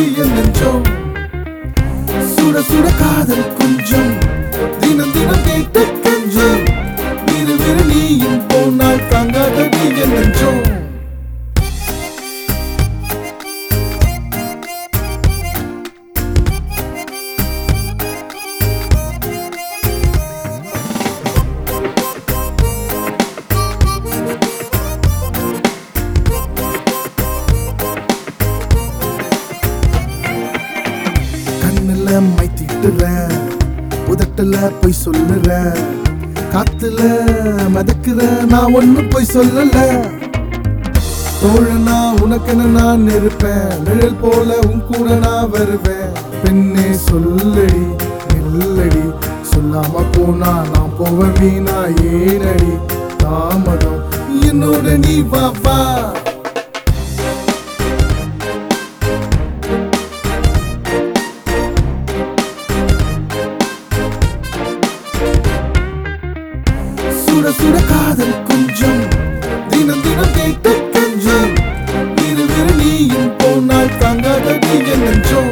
என் நெஞ்சம் சுட சுட காதல் கொஞ்சம் தினம் தினம் கேட்டு கெஞ்சம் விறு விறு நீயும் போனால் தாங்காதடி என் நெஞ்சம் உதட்டுல போய் சொல்லுற காத்துல மதக்குற நான் ஒண்ணு போய் சொல்லல தோழனா உனக்கென நான் இருப்பேன் நிழல் போல உன் கூட நான் வருவேன் பெண்ணே சொல்லடி நில்லடி சொல்லாம போனா நான் போவ வீணா ஏனடி தாமதம் என்னோட நீ வா சுட சுட காதல் கொஞ்சம் தினம் தினம் கேட்டு கெஞ்சம் விறு விறு நீயும் போனால் தாங்காதடி என் நெஞ்சம்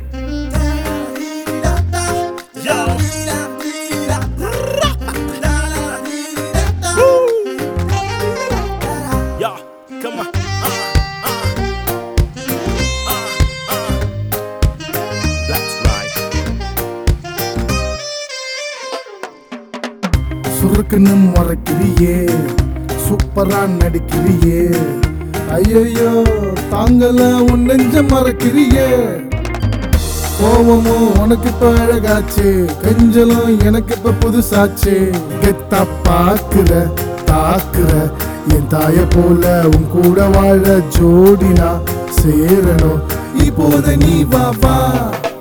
சுருக்குன்னு மறைக்கிறியே சூப்பரா நடிக்கிறியே ஐயோ தாங்கல உன் நெஞ்ச மறக்கிறியே கோவமும் உனக்கு இப்ப அழகாச்சு கெஞ்சலும் எனக்கு இப்ப புதுசாச்சு கெத்தா பாக்குற தாக்குற என் தாய போல உன் கூட வாழ ஜோடினா சேரணும் இப்போத நீ வா